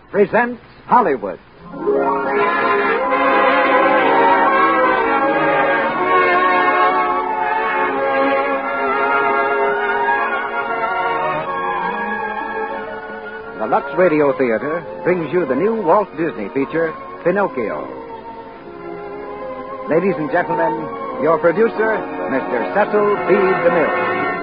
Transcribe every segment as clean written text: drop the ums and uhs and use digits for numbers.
presents Hollywood. The Lux Radio Theater brings you the new Walt Disney feature, Pinocchio. Ladies and gentlemen, your producer, Mr. Cecil B. DeMille.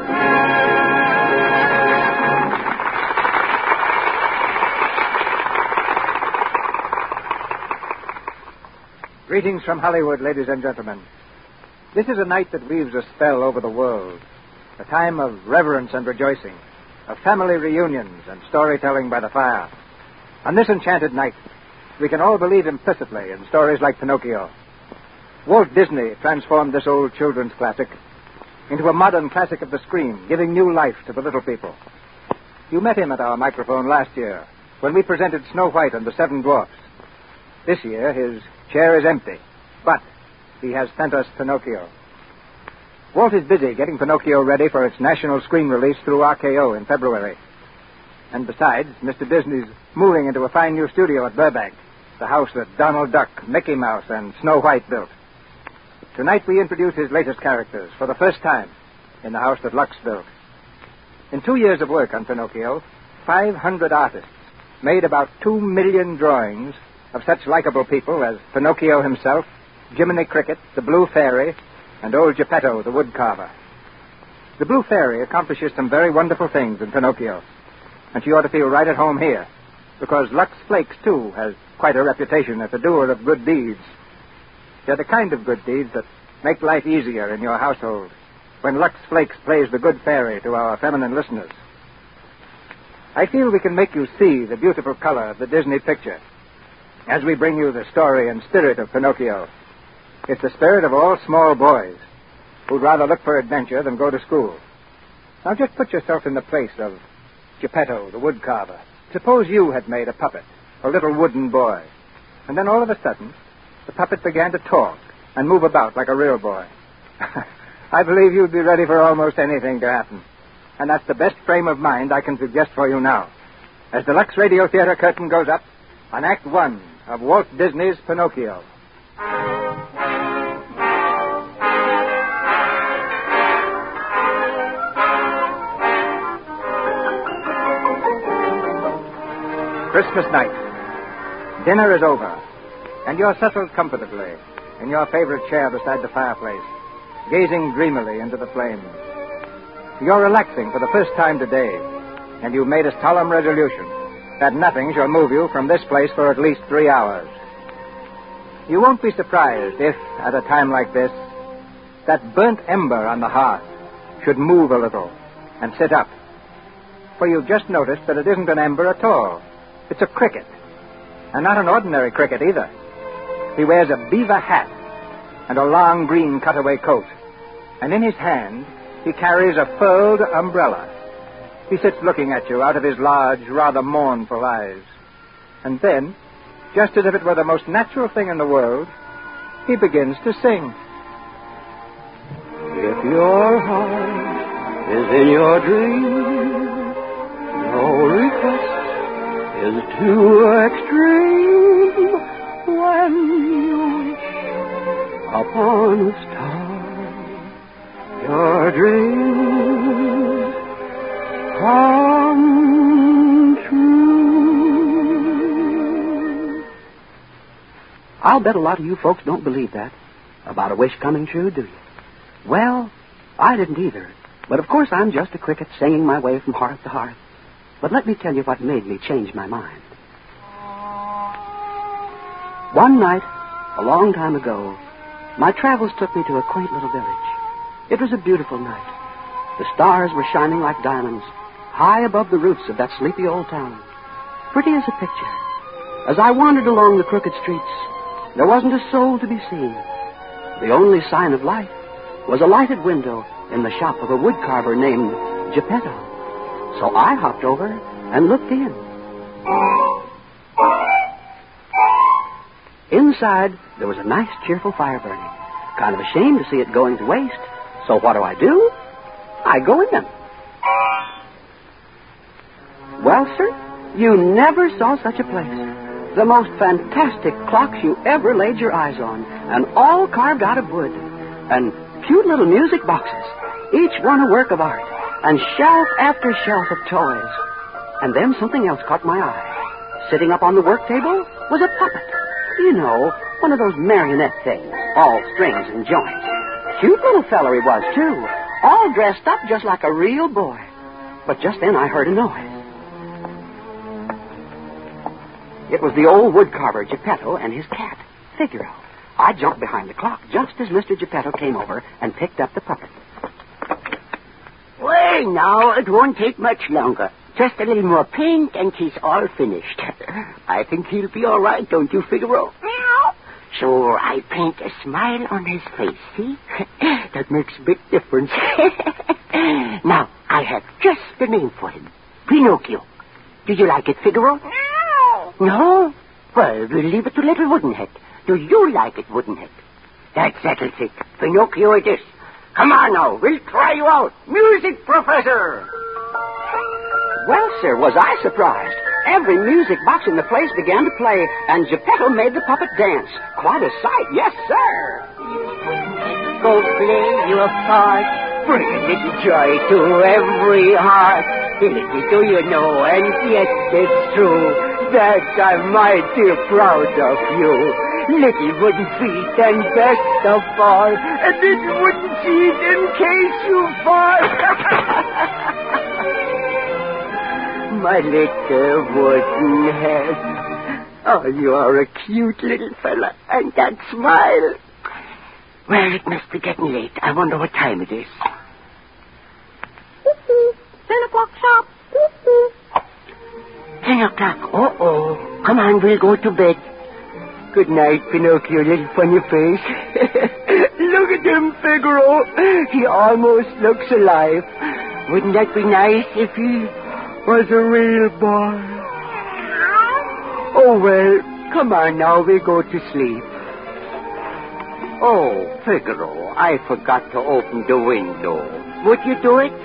Greetings from Hollywood, ladies and gentlemen. This is a night that weaves a spell over the world, a time of reverence and rejoicing, of family reunions and storytelling by the fire. On this enchanted night, we can all believe implicitly in stories like Pinocchio. Walt Disney transformed this old children's classic into a modern classic of the screen, giving new life to the little people. You met him at our microphone last year when we presented Snow White and the Seven Dwarfs. This year, his chair is empty, but he has sent us Pinocchio. Walt is busy getting Pinocchio ready for its national screen release through RKO in February. And besides, Mr. Disney's moving into a fine new studio at Burbank, the house that Donald Duck, Mickey Mouse, and Snow White built. Tonight we introduce his latest characters for the first time in the house that Lux built. In 2 years of work on Pinocchio, 500 artists made about 2 million drawings of such likable people as Pinocchio himself, Jiminy Cricket, the Blue Fairy, and old Geppetto, the woodcarver. The Blue Fairy accomplishes some very wonderful things in Pinocchio, and she ought to feel right at home here, because Lux Flakes, too, has quite a reputation as a doer of good deeds. They're the kind of good deeds that make life easier in your household, when Lux Flakes plays the good fairy to our feminine listeners. I feel we can make you see the beautiful color of the Disney picture as we bring you the story and spirit of Pinocchio. It's the spirit of all small boys who'd rather look for adventure than go to school. Now just put yourself in the place of Geppetto, the woodcarver. Suppose you had made a puppet, a little wooden boy, and then all of a sudden, the puppet began to talk and move about like a real boy. I believe you'd be ready for almost anything to happen. And that's the best frame of mind I can suggest for you now, as the Lux Radio Theater curtain goes up on Act One of Walt Disney's Pinocchio. Christmas night. Dinner is over, and you're settled comfortably in your favorite chair beside the fireplace, gazing dreamily into the flames. You're relaxing for the first time today, and you've made a solemn resolution that nothing shall move you from this place for at least 3 hours. You won't be surprised if, at a time like this, that burnt ember on the hearth should move a little and sit up. For you've just noticed that it isn't an ember at all. It's a cricket, and not an ordinary cricket either. He wears a beaver hat and a long green cutaway coat, and in his hand he carries a furled umbrella. He sits looking at you out of his large, rather mournful eyes. And then, just as if it were the most natural thing in the world, he begins to sing. If your heart is in your dream, no request is too extreme. When you wish upon a star, your dreams come true. I'll bet a lot of you folks don't believe that about a wish coming true, do you? Well, I didn't either. But of course I'm just a cricket singing my way from hearth to hearth. But let me tell you what made me change my mind. One night, a long time ago, my travels took me to a quaint little village. It was a beautiful night. The stars were shining like diamonds, high above the roofs of that sleepy old town. Pretty as a picture. As I wandered along the crooked streets, there wasn't a soul to be seen. The only sign of life was a lighted window in the shop of a woodcarver named Geppetto. So I hopped over and looked in. Inside, there was a nice, cheerful fire burning. Kind of ashamed to see it going to waste. So what do? I go in them. Well, sir, You never saw such a place. The most fantastic clocks you ever laid your eyes on, and all carved out of wood. And cute little music boxes, each one a work of art, and shelf after shelf of toys. And then something else caught my eye. Sitting up on the work table was a puppet. You know, one of those marionette things, all strings and joints. Cute little feller he was, too, all dressed up just like a real boy. But just then I heard a noise. It was the old woodcarver, Geppetto, and his cat, Figaro. I jumped behind the clock just as Mr. Geppetto came over and picked up the puppet. Well, now, it won't take much longer. Just a little more paint and he's all finished. I think he'll be all right, don't you, Figaro? So I paint a smile on his face, see? That makes a big difference. Now, I have just the name for him. Pinocchio. Do you like it, Figaro? No? Well, we'll leave it to little Woodenhead. Do you like it, Woodenhead? That settles it. Pinocchio it is. Come on now, we'll try you out. Music, Professor! Well, sir, was I surprised. Every music box in the place began to play, and Geppetto made the puppet dance. Quite a sight, yes, sir. Go play your part. Bring a little joy to every heart. Little do you know, and yes, it's true, that I'm mighty proud of you. Little wooden feet and best of all, a little wooden feet in case you fall. My little wooden head. Oh, you are a cute little fella, and that smile. Well, it must be getting late. I wonder what time it is. 10 o'clock sharp. 10 o'clock. Uh-oh. Come on, we'll go to bed. Good night, Pinocchio, little funny face. Look at him, Figaro. He almost looks alive. Wouldn't that be nice if he was a real boy? Oh, well, come on now, we'll go to sleep. Oh, Figaro, I forgot to open the window. Would you do it?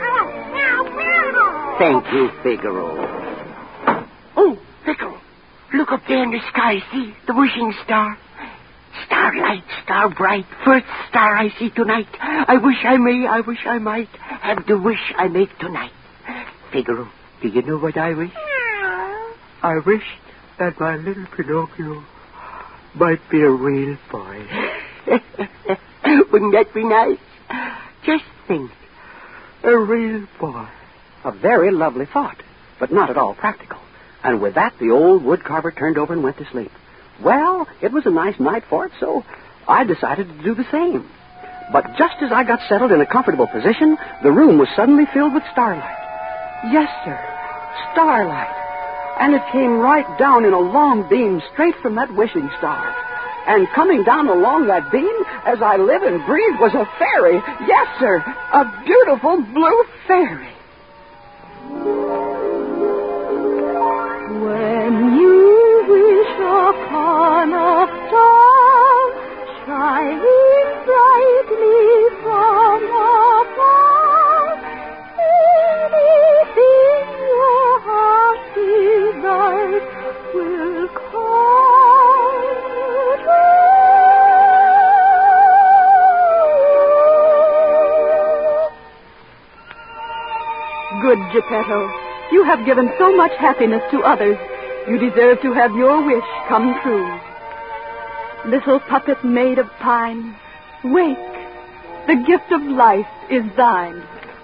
Thank you, Figaro. Oh, Figaro, look up there in the sky, see? The wishing star. Starlight, star bright, first star I see tonight. I wish I might have the wish I make tonight. Figaro, do you know what I wish? I wish that my little Pinocchio might be a real boy. Wouldn't that be nice? Just think, a real boy. A very lovely thought, but not at all practical. And with that, the old woodcarver turned over and went to sleep. Well, it was a nice night for it, so I decided to do the same. But just as I got settled in a comfortable position, the room was suddenly filled with starlight. Yes, sir, starlight. And it came right down in a long beam straight from that wishing star. And coming down along that beam, as I live and breathe, was a fairy. Yes, sir, a beautiful blue fairy. When you wish upon a star shining brightly from above, anything your heart desires will come true. Good Geppetto, you have given so much happiness to others. You deserve to have your wish come true. Little puppet made of pine, wake. The gift of life is thine.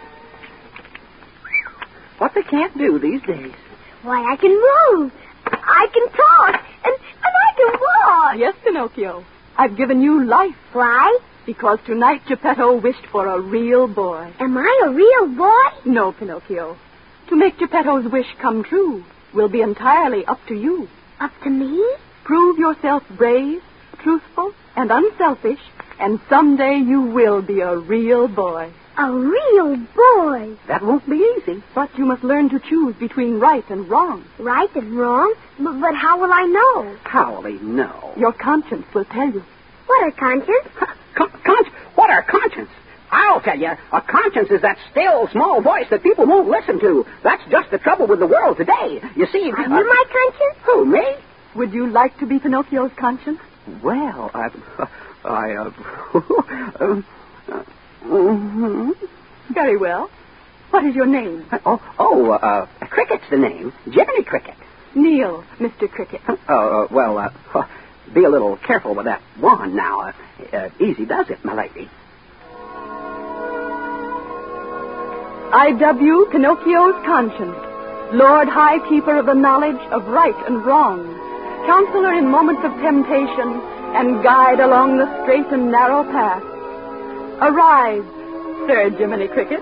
What they can't do these days. Why, I can move. I can talk. And I can walk. Yes, Pinocchio. I've given you life. Why? Because tonight Geppetto wished for a real boy. Am I a real boy? No, Pinocchio. To make Geppetto's wish come true will be entirely up to you. Up to me? Prove yourself brave, truthful, and unselfish, and someday you will be a real boy. A real boy? That won't be easy. But you must learn to choose between right and wrong. Right and wrong? But how will I know? How will he know? Your conscience will tell you. What a conscience? What our conscience? I'll I'll tell you. A conscience is that still, small voice that people won't listen to. That's just the trouble with the world today. You see... Are you my conscience? Who, me? Would you like to be Pinocchio's conscience? Well, Very well. What is your name? Cricket's the name. Jiminy Cricket. Neil, Mr. Cricket. Be a little careful with that wand now. Easy does it, my lady. I dub you Pinocchio's conscience, Lord High Keeper of the knowledge of right and wrong, counselor in moments of temptation, and guide along the straight and narrow path. Arise, Sir Jiminy Cricket.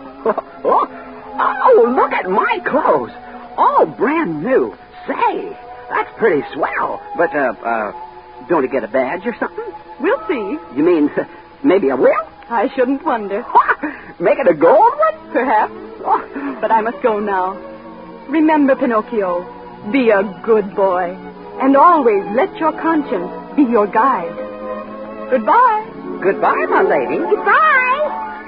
Oh, look at my clothes. All brand new. Say, that's pretty swell. But, don't I get a badge or something? We'll see. You mean, maybe I will? I shouldn't wonder. Make it a gold one? Perhaps. But I must go now. Remember, Pinocchio, be a good boy. And always let your conscience be your guide. Goodbye. Goodbye, my lady. Goodbye.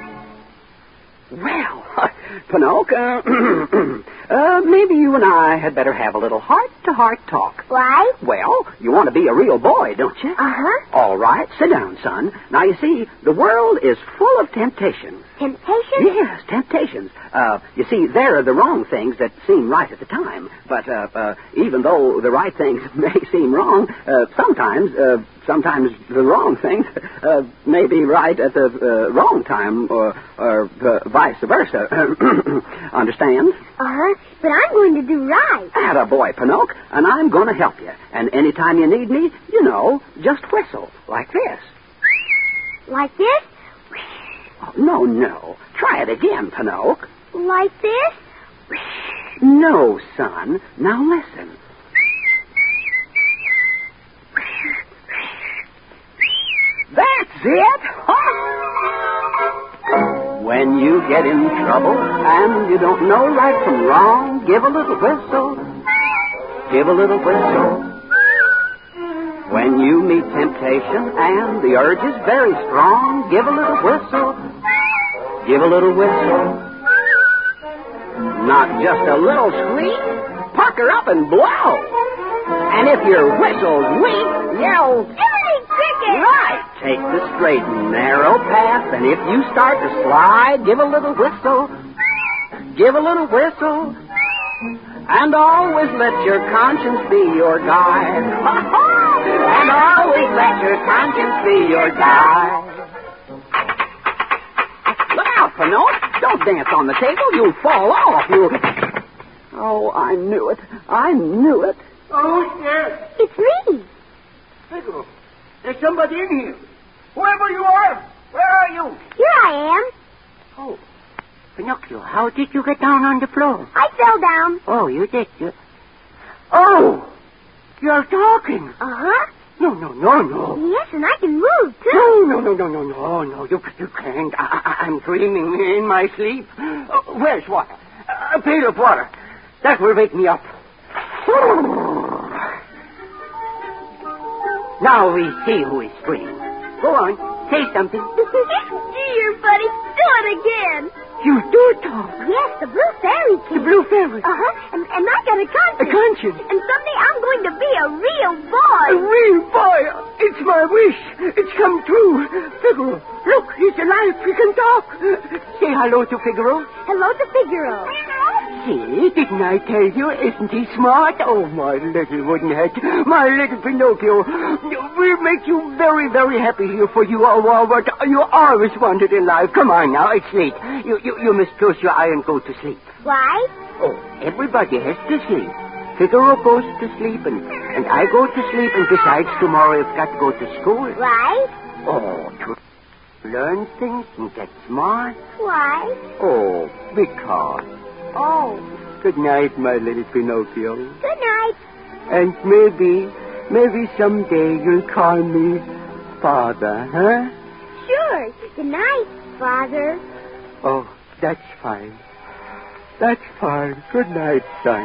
Well, Pinocchio, maybe you and I had better have a little heart-to-heart talk. Why? Well, you want to be a real boy, don't you? Uh-huh. All right, sit down, son. Now, you see, the world is full of temptations. Temptations? Yes, temptations. You see, there are the wrong things that seem right at the time. But even though the right things may seem wrong, sometimes the wrong things may be right at the wrong time, or vice versa. Understand? Uh-huh. But I'm going to do right. Attaboy, Pinocchio, and I'm going to help you. And anytime you need me, just whistle, like this. Like this? Oh, no. Try it again, Pinocchio. Like this? No, son. Now listen. That's it! When you get in trouble and you don't know right from wrong, give a little whistle. Give a little whistle. When you meet temptation and the urge is very strong, give a little whistle. Give a little whistle. Not just a little squeak. Pucker up and blow. And if your whistle's weak, yell, Jiminy Cricket! Right. Take the straight and narrow path, and if you start to slide, give a little whistle. Give a little whistle. And always let your conscience be your guide. And always let your conscience be your guide. Look out, Pinocchio. Don't dance on the table. You'll fall off. Oh, I knew it. Oh, yes. It's me. Figaro, there's somebody in here. Whoever you are, where are you? Here I am. Oh, Pinocchio, how did you get down on the floor? I fell down. Oh, you did. Oh, you're talking. Uh-huh. No. Yes, and I can move, too. No, you can't. I'm dreaming in my sleep. Where's water? A pail of water. That will wake me up. Now we see who is dreaming. Go on, say something. Dear buddy, do it again. You do talk. Yes, the blue fairy came. The blue fairy. Uh-huh, and I got a conscience. A conscience? And someday I'm going to be a real boy. A real boy. It's my wish. It's come true. Figaro, look, he's alive. He can talk. Say hello to Figaro. Hello to Figaro. See, didn't I tell you? Isn't he smart? Oh, my little wooden head. My little Pinocchio. We'll make you very, very happy here, for you are what you always wanted in life. Come on now, it's late. You must close your eye and go to sleep. Why? Oh, everybody has to sleep. Figaro goes to sleep, and I go to sleep, and besides, tomorrow I've got to go to school. Why? Oh, to learn things and get smart. Why? Oh, because. Oh. Good night, my little Pinocchio. Good night. And maybe someday you'll call me Father, huh? Sure. Good night, Father. Oh, that's fine. That's fine. Good night, son.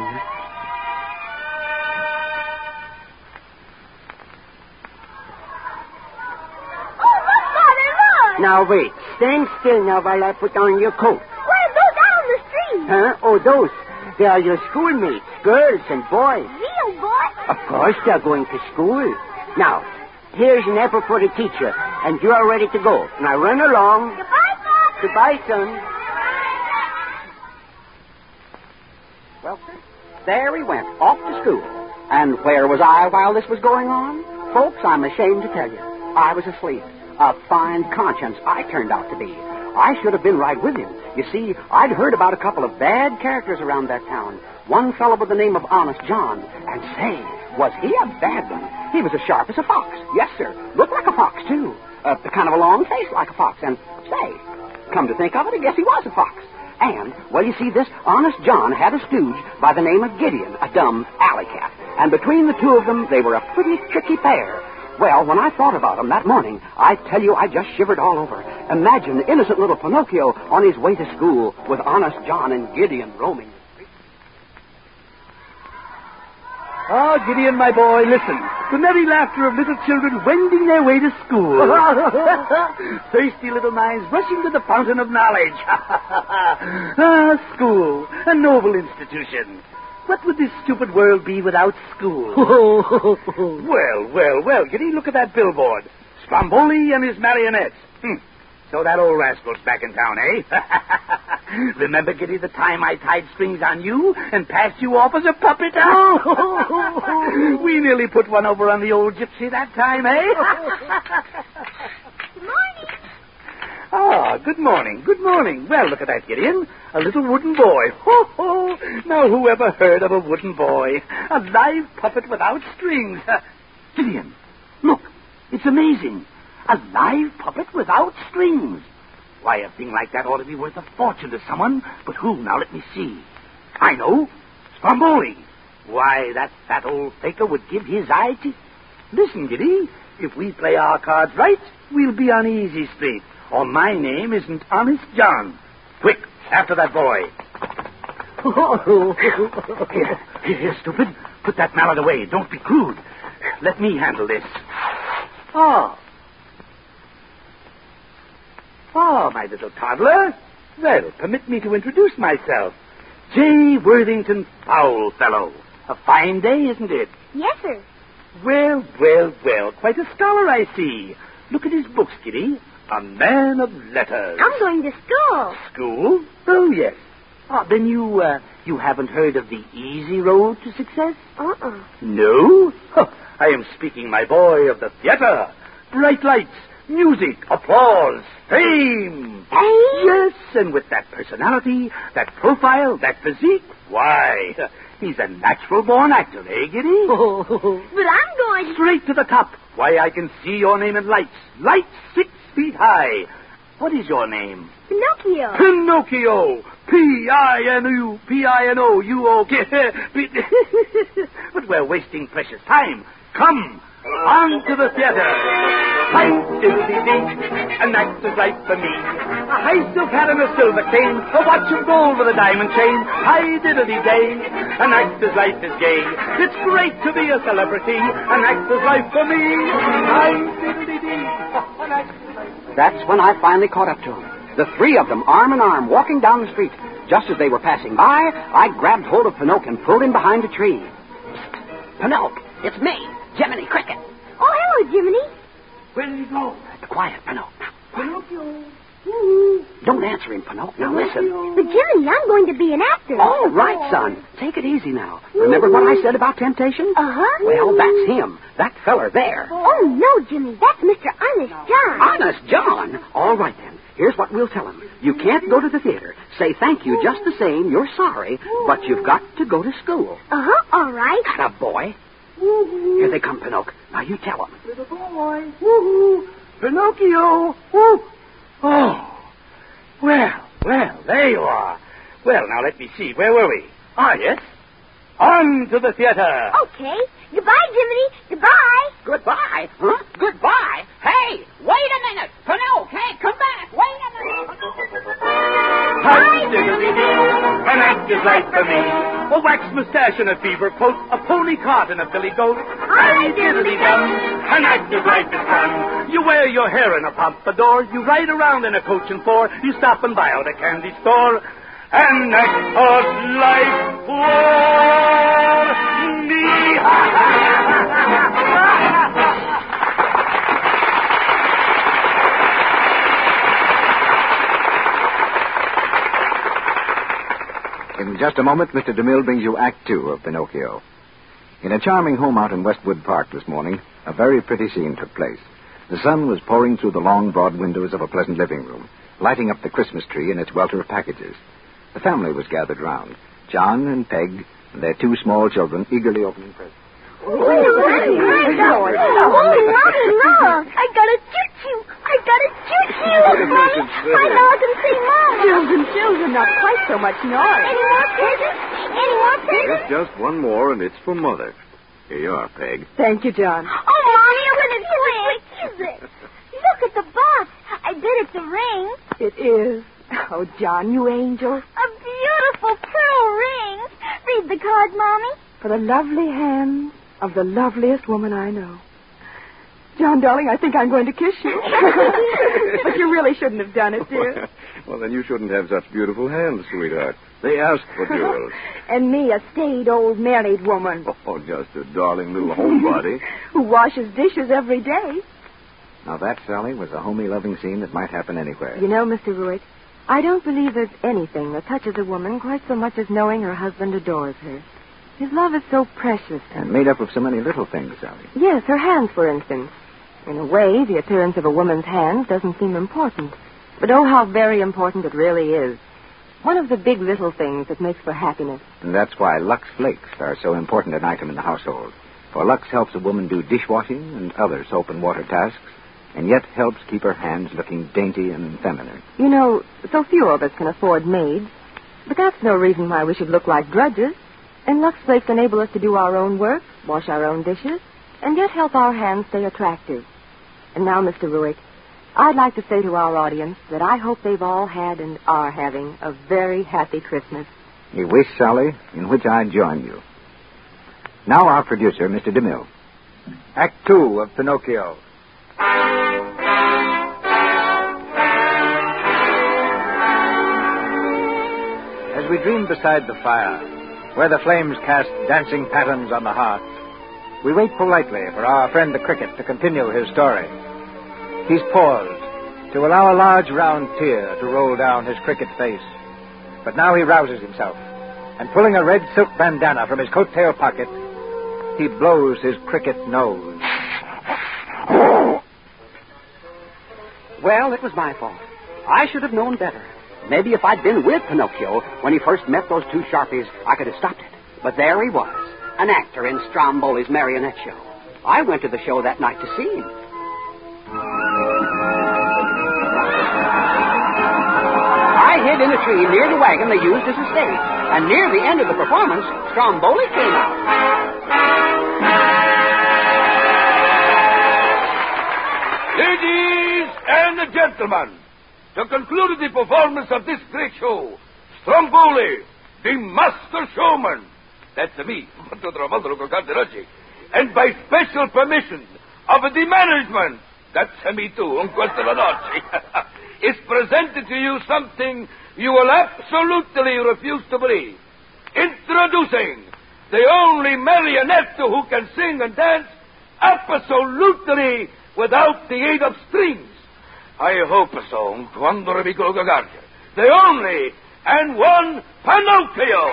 Oh, look, Father, look! Now, wait. Stand still now while I put on your coat. What are those out on the street? Huh? Oh, those. They are your schoolmates, girls and boys. Real boys? Of course they're going to school. Now, here's an apple for the teacher, and you are ready to go. Now, run along. Goodbye, Father. Goodbye, son. Well, sir, there we went, off to school. And where was I while this was going on? Folks, I'm ashamed to tell you. I was asleep. A fine conscience I turned out to be. I should have been right with him. You see, I'd heard about a couple of bad characters around that town. One fellow by the name of Honest John. And say, was he a bad one? He was as sharp as a fox. Yes, sir. Looked like a fox, too. Kind of a long face like a fox. And say, come to think of it, I guess he was a fox. And, well, you see, this Honest John had a stooge by the name of Gideon, a dumb alley cat. And between the two of them, they were a pretty tricky pair. Well, when I thought about them that morning, I tell you, I just shivered all over. Imagine the innocent little Pinocchio on his way to school with Honest John and Gideon roaming the streets. Ah, Gideon, my boy, listen. The merry laughter of little children wending their way to school. Thirsty little minds rushing to the fountain of knowledge. School, a noble institution. What would this stupid world be without school? Well, Giddy, look at that billboard. Stromboli and his marionettes. So that old rascal's back in town, eh? Remember, Giddy, the time I tied strings on you and passed you off as a puppet? We nearly put one over on the old gypsy that time, eh? Good morning. Ah, good morning, good morning. Well, look at that, Gideon. A little wooden boy. Now, who ever heard of a wooden boy? A live puppet without strings. Gideon, look, it's amazing. A live puppet without strings. Why, a thing like that ought to be worth a fortune to someone. But who? Now, let me see. I know. Stromboli. Why, that fat old faker would give his eye to... Listen, Giddy, if we play our cards right, we'll be on easy street. Or my name isn't Honest John. Quick, after that boy. Here, stupid. Put that mallet away. Don't be crude. Let me handle this. Oh, my little toddler. Well, permit me to introduce myself. J. Worthington Foulfellow. A fine day, isn't it? Yes, sir. Well. Quite a scholar, I see. Look at his books, Kitty. A man of letters. I'm going to school. School? Oh, yes. Then you haven't heard of the easy road to success? No? I am speaking, my boy, of the theater. Bright lights, music, applause, fame. Fame? Yes, and with that personality, that profile, that physique, why, he's a natural-born actor, eh, Giddy? But I'm going... Straight to the top. Why, I can see your name in lights. Lights 6 feet high. What is your name? Pinocchio. Pinocchio. P-I-N-O-U-O-K. But we're wasting precious time. Come, on to the theater. Hi-diddly-dee, an actor's right for me. A high silk hat and a silver cane, a watch of gold with a diamond chain. Hi-diddly-day, an actor's life is gay. It's great to be a celebrity, an actor's life for me. Hi-diddly-dee, an actor's life. That's when I finally caught up to them. The three of them, arm in arm, walking down the street. Just as they were passing by, I grabbed hold of Pinocchio and pulled him behind a tree. Psst, Pinocchio, it's me, Jiminy Cricket. Oh, hello, Jiminy. Where did he go? Quiet, Pinocchio. Pinocchio. Don't answer him, Pinocchio. Now listen. But, Jiminy, I'm going to be an actor. All right, son. Take it easy now. Remember what I said about temptation? Uh-huh. Well, that's him. That feller there. Oh, no, Jimmy. That's Mr. Honest John. Honest John? All right, then. Here's what we'll tell him. You can't go to the theater. Say thank you just the same. You're sorry, but you've got to go to school. Uh-huh. All right. Atta boy. Here they come, Pinocchio. Now you tell them. Little boy. Woo-hoo. Pinocchio. Woo. Oh. Well, there you are. Well, now let me see. Where were we? Ah, yes. On to the theater. Okay. Goodbye, Jiminy. Goodbye. Goodbye? Huh? Goodbye? Hey, wait a minute. Pinocchio, hey, come back. Wait a minute. Hi-diddly-dee, an actor's life for me. a wax mustache and a beaver coat, a pony cart and a billy goat. Diddly-diddly-dum, an active life is fun. You wear your hair in a pompadour, you ride around in a coach and four, you stop and buy out a candy store. An active life for me. In just a moment, Mr. DeMille brings you Act Two of Pinocchio. In a charming home out in Westwood Park this morning, a very pretty scene took place. The sun was pouring through the long, broad windows of a pleasant living room, lighting up the Christmas tree in its welter of packages. The family was gathered round, John and Peg and their two small children eagerly opening presents. Oh, Mommy, look. I got a choo-choo. Mommy, I know I can see Mama. Children, not quite so much noise. Any more presents? There's just one more, and it's for Mother. Here you are, Peg. Thank you, John. Oh, Mommy, look at it. What is it? Look at the box. I bet it's a ring. It is. Oh, John, you angel. A beautiful pearl ring. Read the card, Mommy. For the lovely hands of the loveliest woman I know. John, darling, I think I'm going to kiss you. But you really shouldn't have done it, dear. Well, then you shouldn't have such beautiful hands, sweetheart. They asked for jewels. And me, a staid old married woman. Oh, just a darling little homebody. Who washes dishes every day. Now that, Sally, was a homey, loving scene that might happen anywhere. You know, Mr. Ruick, I don't believe there's anything that touches a woman quite so much as knowing her husband adores her. His love is so precious. And made up of so many little things, Sally. Yes, her hands, for instance. In a way, the appearance of a woman's hands doesn't seem important. But oh, how very important it really is. One of the big little things that makes for happiness. And that's why Lux Flakes are so important an item in the household. For Lux helps a woman do dishwashing and other soap and water tasks, and yet helps keep her hands looking dainty and feminine. You know, so few of us can afford maids. But that's no reason why we should look like drudges. And Lux Flakes enable us to do our own work, wash our own dishes, and yet help our hands stay attractive. And now, Mr. Ruick, I'd like to say to our audience that I hope they've all had and are having a very happy Christmas. You wish, Sally, in which I join you. Now our producer, Mr. DeMille. Act Two of Pinocchio. As we dream beside the fire, where the flames cast dancing patterns on the hearth, we wait politely for our friend the cricket to continue his story. He's paused to allow a large round tear to roll down his cricket face. But now he rouses himself, and pulling a red silk bandana from his coat-tail pocket, he blows his cricket nose. Well, it was my fault. I should have known better. Maybe if I'd been with Pinocchio when he first met those two Sharpies, I could have stopped it. But there he was, an actor in Stromboli's marionette show. I went to the show that night to see him. I hid in a tree near the wagon they used as a stage. And near the end of the performance, Stromboli came out. Ladies and gentlemen, to conclude the performance of this great show, Stromboli, the master showman, that's me, and by special permission of the management, that's me too, is presented to you something you will absolutely refuse to believe. Introducing the only marionette who can sing and dance absolutely without the aid of strings. I hope so. The only and one Pinocchio.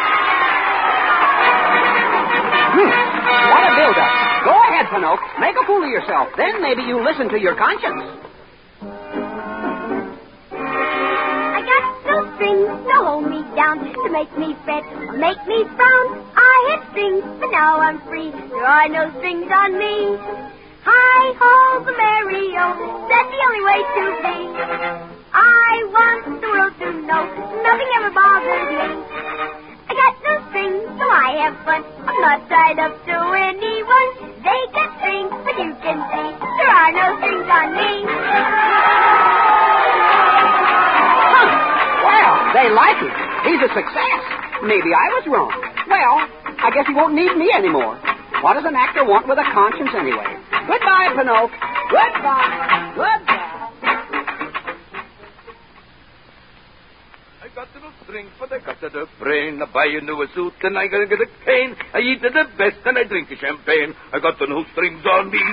What a build-up. Go ahead, Pinocchio. Make a fool of yourself. Then maybe you listen to your conscience. I got no strings to hold me down, to make me fret or make me frown. I had strings, but now I'm free. There are no strings on me. Hi-ho, the merry-o, that's the only way to be. I want the world to know nothing ever bothers me. I got no strings, so I have fun. I'm not tied up to anyone. They got strings, but you can see there are no strings on me. Huh. Well, they like him. He's a success. Maybe I was wrong. guess he won't need me anymore. What does an actor want with a conscience anyway? Goodbye, Pinocchio. Goodbye. Goodbye. I got no strength, but I got the brain. I buy a new suit, and I gotta get a cane. I eat the best, and I drink the champagne. I got no strings on me.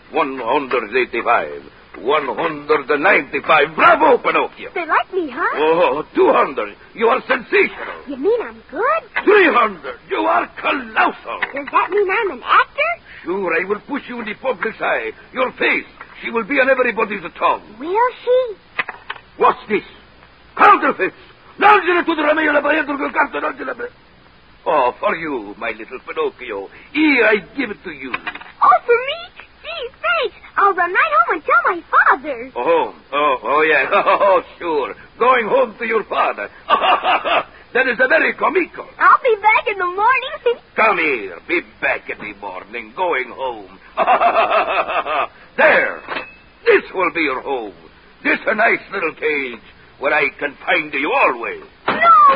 185. 195. Bravo, Pinocchio. They like me, huh? Oh, 200. You are sensational. You mean I'm good? 300. You are colossal. Does that mean I'm an actor? Sure, I will push you in the public's eye. Your face, she will be on everybody's tongue. Will she? What's this? Counterfeits. Lanciare to the Romeo la Barriere del Carto. Oh, for you, my little Pinocchio. Here, I give it to you. Oh, for me? Gee, thanks. I'll run right home and tell my father. Oh, yeah. Oh, sure. Going home to your father. That is a very comical. I'll be back in the morning. Come here. Be back in the morning. Going home. There. This will be your home. This a nice little cage where I can find you always. No.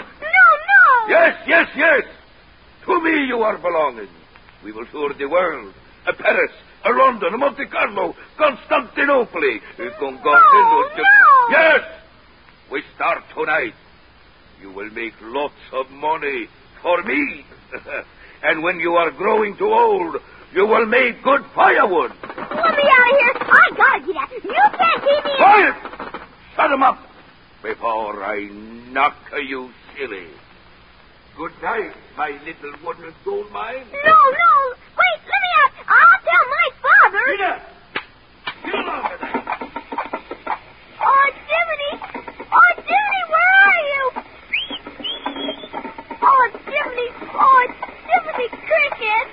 Yes. To me you are belonging. We will tour the world. Paris, London, Monte Carlo, Constantinople. No. Yes. We start tonight. You will make lots of money for me. And when you are growing too old, you will make good firewood. Let me out of here. I gotta get out. You can't keep me. Quiet! Shut him up before I knock you silly. Good night, my little wooden gold mine. No. Wait, let me out. I'll tell my father. Peter! Get along with that. Oh, Jiminy, where are you? Oh, Jiminy Cricket.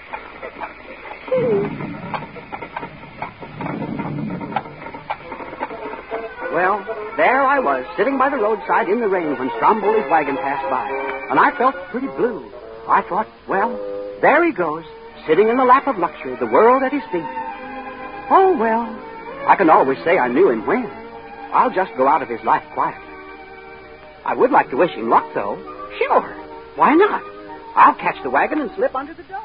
Well, there I was, sitting by the roadside in the rain when Stromboli's wagon passed by, and I felt pretty blue. I thought, well, there he goes, sitting in the lap of luxury, the world at his feet. Oh, well, I can always say I knew him when. I'll just go out of his life quietly. I would like to wish him luck, though. Sure. Why not? I'll catch the wagon and slip under the door.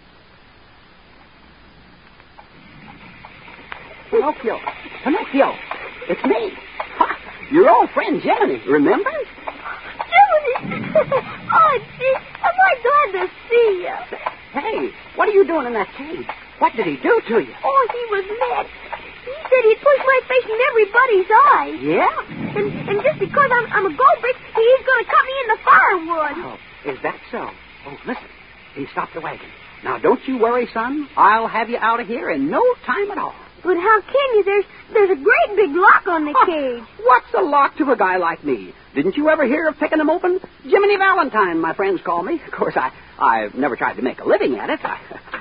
Pinocchio! It's me. Ha! Your old friend Jiminy, remember? Jiminy! Oh, gee, am I glad to see you. Hey, what are you doing in that cage? What did he do to you? Oh, he was mad. He said he'd push my face in everybody's eyes. Yeah? And just because I'm a goldbrick, he's going to cut me in the firewood. Oh, is that so? Oh, listen. He stopped the wagon. Now, don't you worry, son. I'll have you out of here in no time at all. But how can you? There's a great big lock on the cage. What's a lock to a guy like me? Didn't you ever hear of picking them open? Jiminy Valentine, my friends call me. Of course, I've never tried to make a living at it.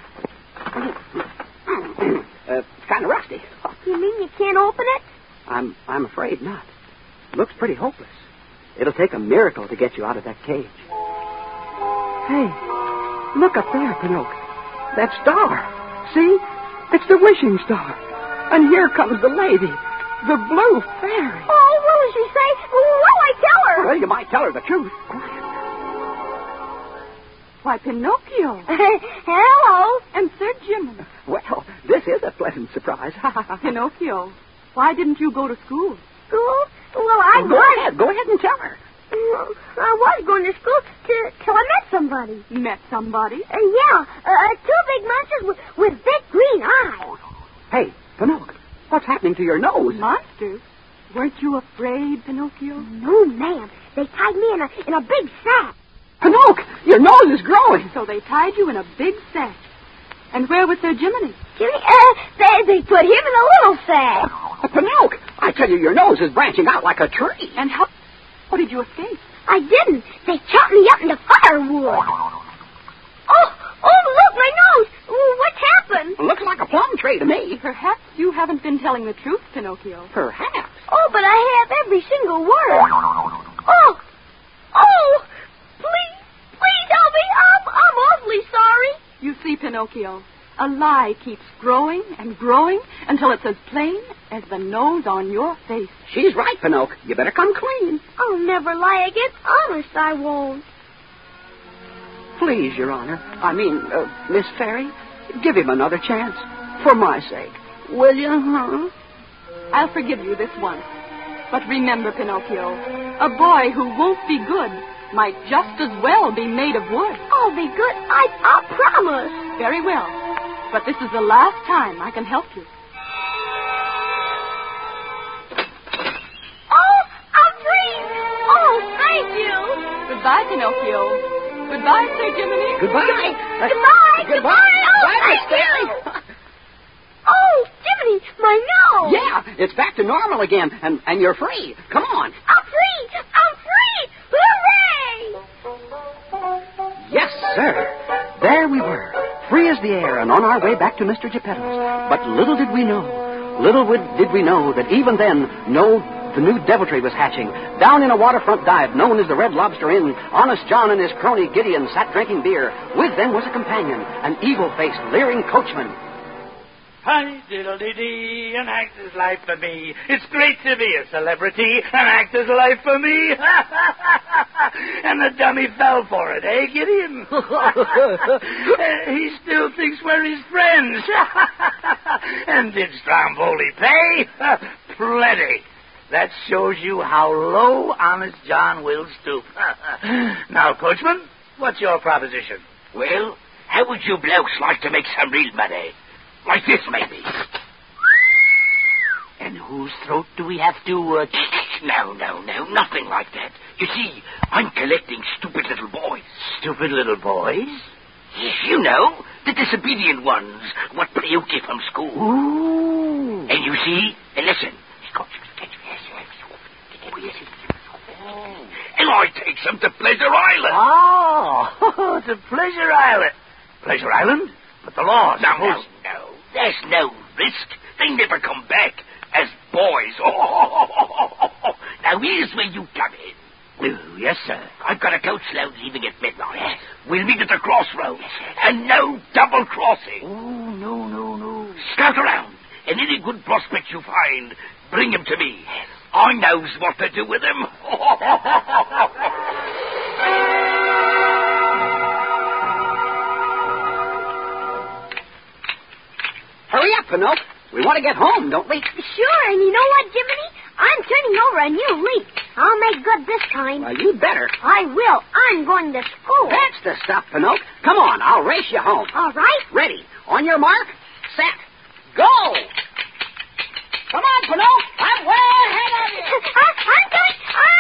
It's kind of rusty. You mean you can't open it? I'm afraid not. Looks pretty hopeless. It'll take a miracle to get you out of that cage. Hey, look up there, Pinocchio. That star. See? It's the wishing star. And here comes the lady, the blue fairy. Oh, what will she say? What'll I tell her? Well, you might tell her the truth. Why, Pinocchio. Hello. And Sir Jiminy. Well, this is a pleasant surprise. Pinocchio, why didn't you go to school? School? Well, Go ahead and tell her. I was going to school till I met somebody. Met somebody? Yeah. Two big monsters with big green eyes. Hey, Pinocchio, what's happening to your nose? Monsters? Weren't you afraid, Pinocchio? No, ma'am. They tied me in a big sack. Pinocchio, your nose is growing. So they tied you in a big sack. And where was Sir Jiminy? They put him in a little sack. Pinocchio, I tell you, your nose is branching out like a tree. And how did you escape? I didn't. They chopped me up into firewood. Oh, look, my nose. What's happened? Looks like a plum tree to me. Perhaps you haven't been telling the truth, Pinocchio. Perhaps. Oh, but I have every single word. Oh, please help me. I'm awfully sorry. You see, Pinocchio, a lie keeps growing and growing until it's as plain as the nose on your face. She's right, Pinocchio. You better come clean. I'll never lie again. Honest, I won't. Please, Your Honor. I mean, Miss Fairy, give him another chance. For my sake. Will you, huh? I'll forgive you this once. But remember, Pinocchio, a boy who won't be good might just as well be made of wood. I'll be good. I'll promise. Very well. But this is the last time I can help you. Oh, I'm free. Oh, thank you. Goodbye, Pinocchio. Goodbye, Sir Jiminy. Goodbye. Goodbye. Oh, thank you. Oh, Jiminy, my nose. Yeah, it's back to normal again, and you're free. Come on. I'm free. Hooray! Yes, sir. There we were, free as the air and on our way back to Mr. Geppetto's. But little did we know that even then, the new deviltry was hatching. Down in a waterfront dive known as the Red Lobster Inn, Honest John and his crony Gideon sat drinking beer. With them was a companion, an evil-faced, leering coachman. Hi, diddle-dee-dee, an actor's life for me. It's great to be a celebrity, an actor's life for me. And the dummy fell for it, eh, Gideon? He still thinks we're his friends. And did Stromboli pay? Plenty. That shows you how low Honest John will stoop. Now, coachman, what's your proposition? Well, how would you blokes like to make some real money? Like this, maybe. And whose throat do we have to, No, nothing like that. You see, I'm collecting stupid little boys. Stupid little boys? Yes, you know, the disobedient ones, what play okay from school. Ooh. And you see, and listen. And I take them to Pleasure Island. Oh, to Pleasure Island. Pleasure Island? But the law... No. There's no risk. They never come back as boys. Now, here's where you come in. Oh, yes, sir. I've got a coach load leaving at midnight. Yes. We'll meet at the crossroads. Yes, and no double crossing. Oh, no. Scout around, and any good prospect you find, bring him to me. Yes. I knows what to do with him. Hurry up, Pinocchio. We want to get home, don't we? Sure, and you know what, Jiminy? I'm turning over a new leaf. I'll make good this time. Well, you better. I will. I'm going to school. That's the stuff, Pinocchio. Come on, I'll race you home. All right. Ready. On your mark, set, go. Come on, Pinocchio. I'm way ahead of you. I'm going.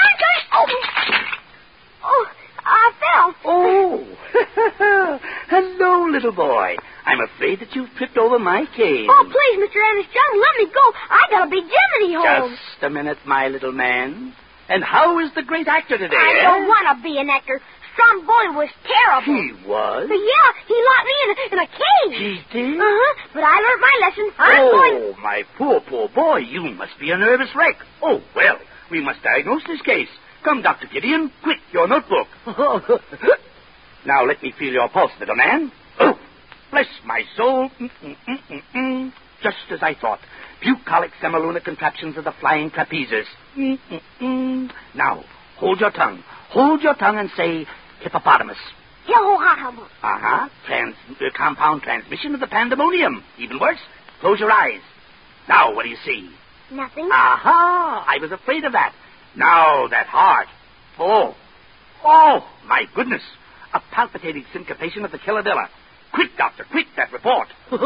Oh, I fell. Oh. Hello, little boy. I'm afraid that you've tripped over my cane. Oh, please, Mr. Honest John, let me go. I gotta be Jiminy home. Just a minute, my little man. And how is the great actor today? I don't want to be an actor. Stromboli was terrible. He was? Yeah, he locked me in a cage. He did? But I learned my lesson. Oh, my poor boy. You must be a nervous wreck. Oh, well, we must diagnose this case. Come, Dr. Gideon, quick, your notebook. Now, let me feel your pulse, little man. Oh, bless my soul. Just as I thought. Bucolic semiluna contraptions of the flying trapezes. Now, hold your tongue. Hold your tongue and say hippopotamus. Hippopotamus. Compound transmission of the pandemonium. Even worse, close your eyes. Now, what do you see? Nothing. Aha! I was afraid of that. Now, that heart. Oh, my goodness. A palpitating syncopation of the killadilla. Quick, doctor, quick, that report.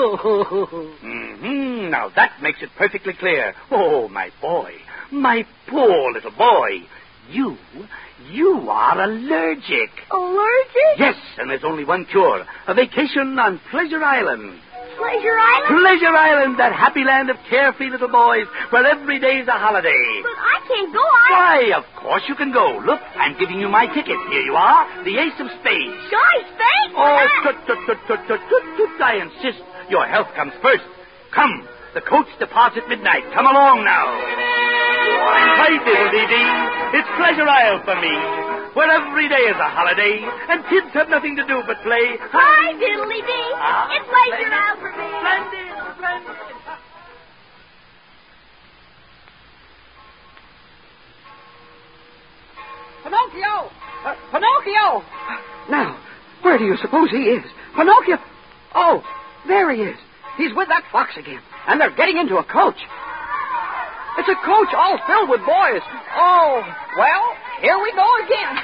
Now, that makes it perfectly clear. Oh, my boy. My poor little boy. You are allergic. Allergic? Yes, and there's only one cure. A vacation on Pleasure Island. Pleasure Island? Pleasure Island, that happy land of carefree little boys where every day's a holiday. But I can't go. Why, of course you can go. Look, I'm giving you my ticket. Here you are, the ace of spades. Guys, thanks. Oh, tut. I insist. Your health comes first. Come, the coach departs at midnight. Come along now. Hi, diddle-dee-dee. It's Pleasure Isle for me, where every day is a holiday, and kids have nothing to do but play. Hi, diddle-dee-dee. It's Pleasure Isle for me. Splendid. Pinocchio! Pinocchio! Where do you suppose he is? Pinocchio! Oh, there he is. He's with that fox again. And they're getting into a coach. It's a coach all filled with boys. Oh, well, here we go again.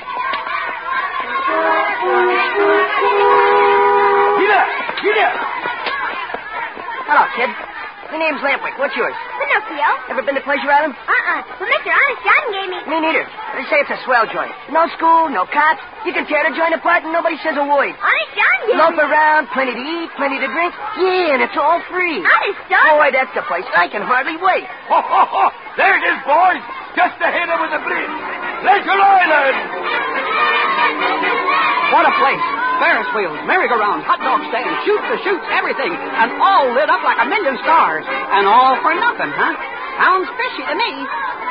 Gina! Hello, kid. My name's Lampwick. What's yours? Pinocchio. Ever been to Pleasure Island? But Mr. Honest John gave me... Me neither. They say it's a swell joint. No school, no cops. You can tear the joint apart and nobody says a word. Honest John gave Loaf me... around, plenty to eat, plenty to drink. Yeah, and it's all free. Honest John... Boy, that's the place. I can hardly wait. Ho, ho, ho! There it is, boys! Just ahead over the bridge. Pleasure Island! What a place. Ferris wheels, merry-go-round, hot dog stand, shoot-the-chutes, everything. And all lit up like a million stars. And all for nothing, huh? Sounds fishy to me.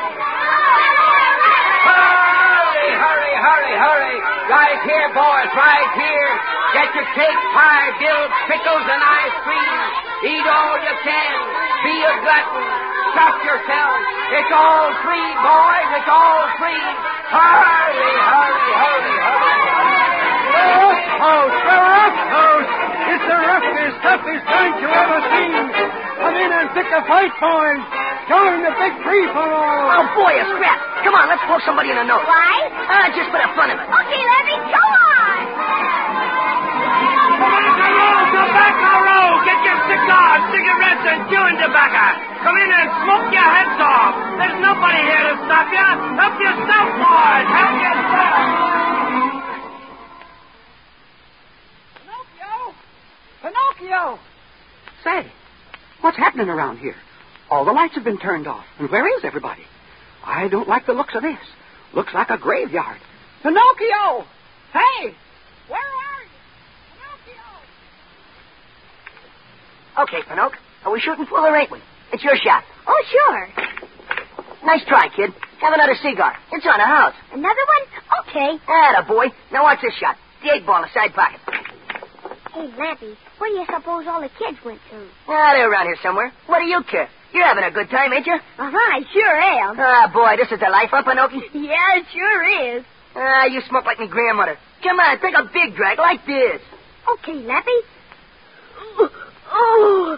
Hurry. Right here, boys, right here. Get your cake, pie, dills, pickles, and ice cream. Eat all you can. Be a glutton. Stuff yourself. It's all free, boys. It's all free. Hurry. Oh, Sheriff! Oh, it's the roughest, toughest joint you ever seen. Come in and pick a fight, boys. Join the big free-for-all. Oh, boy, a scrap. Come on, let's poke somebody in the nose. Why? Just for the fun of it. Okay, Levy, go on. Tobacco roll! Get your cigars, cigarettes, and chewing tobacco. Come in and smoke your heads off. There's nobody here to stop you. Help yourself, boys. Help yourself. Pinocchio! Say, what's happening around here? All the lights have been turned off. And where is everybody? I don't like the looks of this. Looks like a graveyard. Pinocchio! Hey! Where are you? Pinocchio! Okay, Pinocchio. Are we shooting full or ain't we? It's your shot. Oh, sure. Nice try, kid. Have another cigar. It's on the house. Another one? Okay. Atta boy. Now watch this shot. The 8-ball in the side pocket. Hey, Lampy, where do you suppose all the kids went to? They're around here somewhere. What do you care? You're having a good time, ain't you? I sure am. Boy, this is the life, huh, Pinocchio? Yeah, it sure is. You smoke like me grandmother. Come on, take a big drag like this. Okay, Lampy. Oh.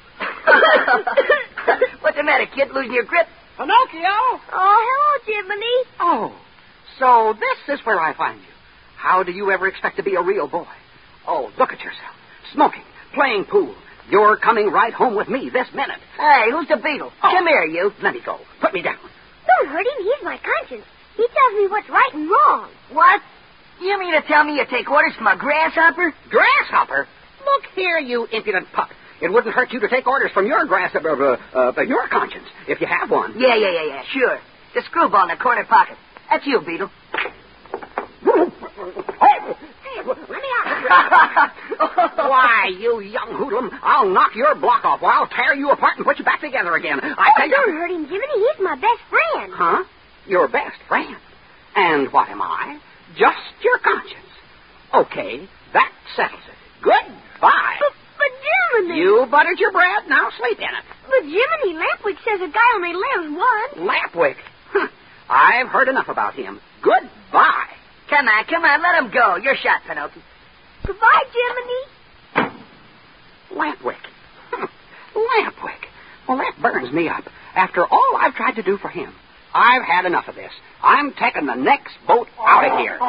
What's the matter, kid? Losing your grip? Pinocchio! Oh, hello, Jiminy. Oh, so this is where I find you. How do you ever expect to be a real boy? Oh, look at yourself. Smoking, playing pool. You're coming right home with me this minute. Hey, who's the beetle? Oh, come here, you. Let me go. Put me down. Don't hurt him. He's my conscience. He tells me what's right and wrong. What? You mean to tell me you take orders from a grasshopper? Grasshopper? Look here, you impudent pup. It wouldn't hurt you to take orders from your your conscience, if you have one. Yeah, sure. The screwball in the corner pocket. That's you, Beetle. Hey, let me out. Why, you young hoodlum, I'll knock your block off, or I'll tear you apart and put you back together again. Don't hurt him, Jiminy. He's my best friend. Huh? Your best friend? And what am I? Just your conscience. Okay, that settles it. Goodbye. But Jiminy... You buttered your bread, now sleep in it. But Jiminy, Lampwick says a guy only lives once. Lampwick? I've heard enough about him. Goodbye. Come on, let him go. Your shot, Pinocchio. Goodbye, Jiminy. Lampwick. Lampwick. Well, that burns me up. After all I've tried to do for him, I've had enough of this. I'm taking the next boat out of here.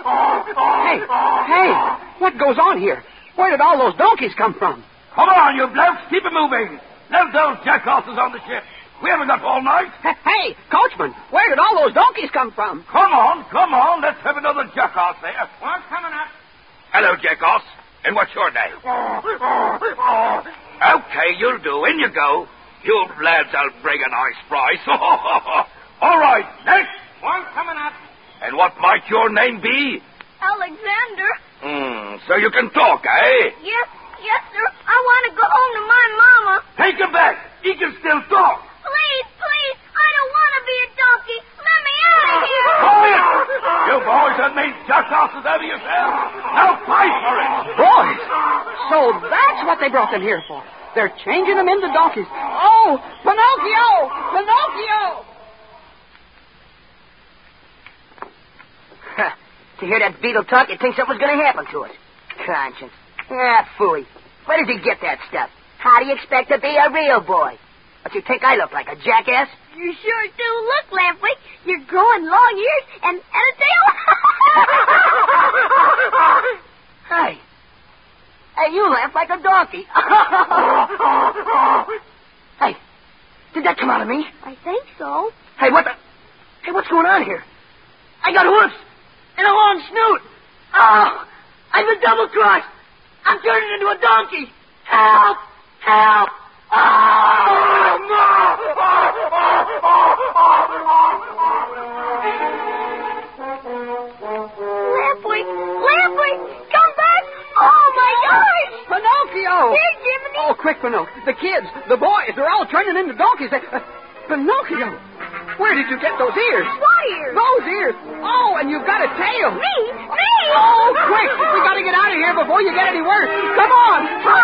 Hey, what goes on here? Where did all those donkeys come from? Come on, you blokes. Keep it moving. Let those jackasses on the ship. We haven't got all night. Hey, coachman, where did all those donkeys come from? Come on. Let's have another jackass there. One's coming up. Hello, jackass. And what's your name? Okay, you'll do. In you go. You lads, I'll bring a nice prize. All right, next. One's coming up. And what might your name be? Alexander. So you can talk, eh? Yes, sir. I want to go home to my mama. Take him back. He can still talk. Please. I don't want to be a donkey. Let me out of here. Quiet! You boys have made jackasses out of yourselves. Now fight for it. Boys, so that's what they brought them here for. They're changing them into donkeys. Oh, Pinocchio! To hear that beetle talk, you'd think something's going to happen to us. Conscience. Ah, phooey. Where does he get that stuff? How do you expect to be a real boy? What, you think I look like, a jackass? You sure do look, Lamprey. You're growing long ears and a tail. Hey. Hey, you laugh like a donkey. Hey, did that come out of me? I think so. Hey, what's going on here? I got hoofs and a long snoot. Oh, I've been double-crossed. I'm turning into a donkey. Help! Help! Lamprey, come back! Oh, my gosh! Pinocchio! Here, Jiminy! Oh, quick, Pinocchio. The kids, the boys, they're all turning into donkeys. Pinocchio, where did you get those ears? What ears? Those ears. Oh, and you've got a tail. Me? Oh, quick! We got to get out of here before you get any worse. Come on!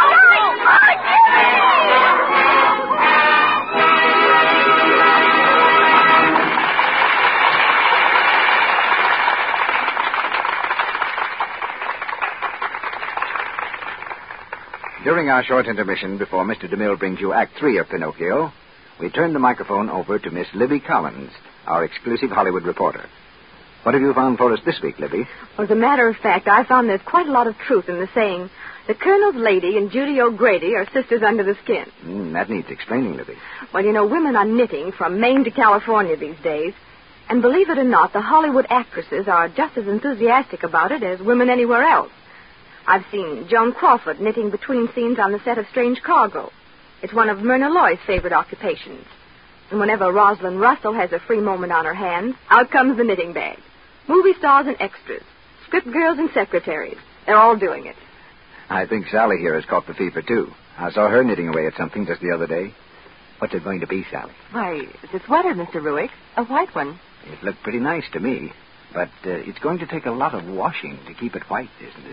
During our short intermission before Mr. DeMille brings you Act 3 of Pinocchio, we turn the microphone over to Miss Libby Collins, our exclusive Hollywood reporter. What have you found for us this week, Libby? Well, as a matter of fact, I found there's quite a lot of truth in the saying, the Colonel's lady and Judy O'Grady are sisters under the skin. That needs explaining, Libby. Well, you know, women are knitting from Maine to California these days. And believe it or not, the Hollywood actresses are just as enthusiastic about it as women anywhere else. I've seen Joan Crawford knitting between scenes on the set of Strange Cargo. It's one of Myrna Loy's favorite occupations. And whenever Rosalind Russell has a free moment on her hands, out comes the knitting bag. Movie stars and extras, script girls and secretaries, they're all doing it. I think Sally here has caught the fever, too. I saw her knitting away at something just the other day. What's it going to be, Sally? Why, it's a sweater, Mr. Ruick. A white one. It looked pretty nice to me. But it's going to take a lot of washing to keep it white, isn't it?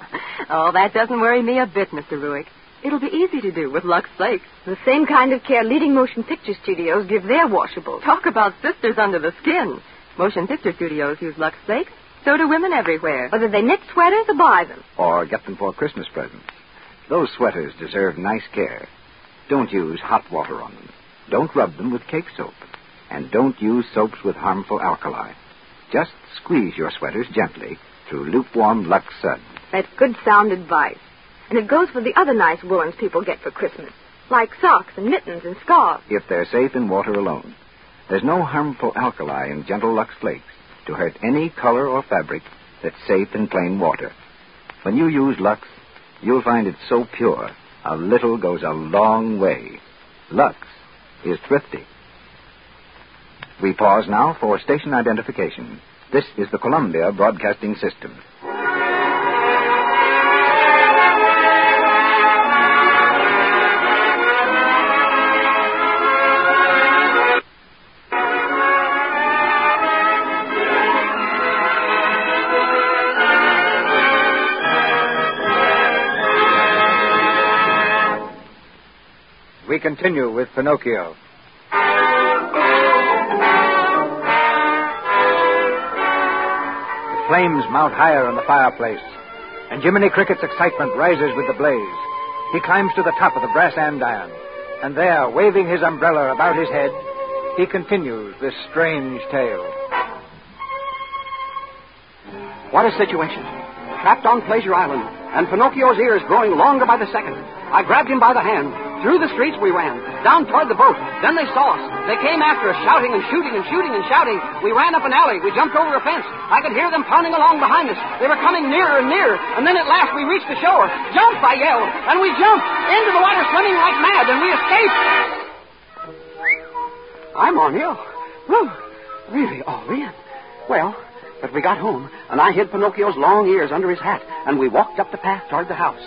Oh, that doesn't worry me a bit, Mr. Ruick. It'll be easy to do with Lux Flakes. The same kind of care leading motion picture studios give their washables. Talk about sisters under the skin. Motion picture studios use Lux Flakes. So do women everywhere. Whether they knit sweaters or buy them. Or get them for Christmas presents. Those sweaters deserve nice care. Don't use hot water on them. Don't rub them with cake soap. And don't use soaps with harmful alkali. Just squeeze your sweaters gently through lukewarm Lux Suds. That's good sound advice. And it goes for the other nice woolens people get for Christmas, like socks and mittens and scarves. If they're safe in water alone. There's no harmful alkali in gentle Lux Flakes to hurt any color or fabric that's safe in plain water. When you use Lux, you'll find it so pure, a little goes a long way. Lux is thrifty. We pause now for station identification. This is the Columbia Broadcasting System. We continue with Pinocchio. Flames mount higher in the fireplace, and Jiminy Cricket's excitement rises with the blaze. He climbs to the top of the brass andiron, and there, waving his umbrella about his head, he continues this strange tale. What a situation. Trapped on Pleasure Island, and Pinocchio's ears growing longer by the second. I grabbed him by the hand. Through the streets we ran, down toward the boat. Then they saw us. They came after us, shouting and shooting and shooting and shouting. We ran up an alley. We jumped over a fence. I could hear them pounding along behind us. They were coming nearer and nearer. And then at last we reached the shore. Jump, I yelled. And we jumped into the water, swimming like mad, and we escaped. I'm on hill. Whew. Really all in. Well, but we got home, and I hid Pinocchio's long ears under his hat, and we walked up the path toward the house.